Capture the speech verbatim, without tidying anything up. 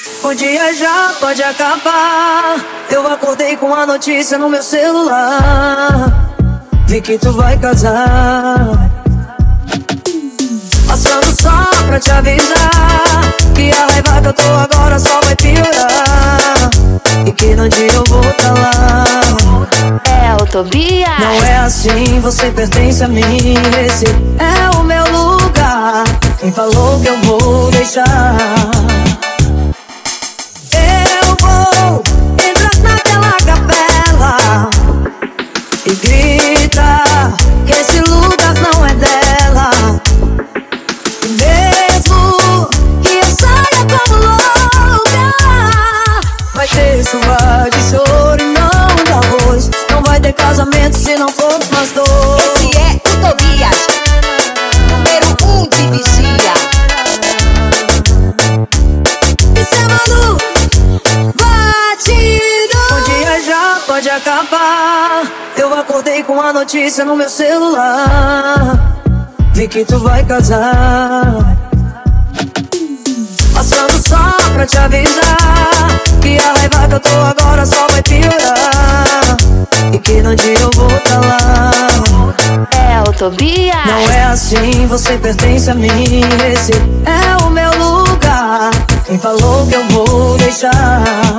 O dia já pode acabar. Eu acordei com a notícia no meu celular. Vi que tu vai casar. Passando só pra te avisar que a raiva que eu tô agora só vai piorar. E que no dia eu vou tá lá. É o Tobias. Não é assim, você pertence a mim. Esse é o meu lugar. Quem falou que eu vou deixar? Eu vou entrar naquela capela e gritar que esse lugar não é dela. Mesmo que eu saia como louca, vai ter chuva de choro e não de arroz. Não vai ter casamento se não for nós dois. Esse é o Tobias, número um de vigia. Isso é Manu, batido. O dia já pode acabar. Eu acordei com a notícia no meu celular. Vi que tu vai casar. Passando só pra te avisar que a raiva que eu tô agora só vai piorar. E que no dia eu vou tá lá. É o Tobias. Não é assim, você pertence a mim. Esse é o meu lugar. Quem falou que eu vou deixar?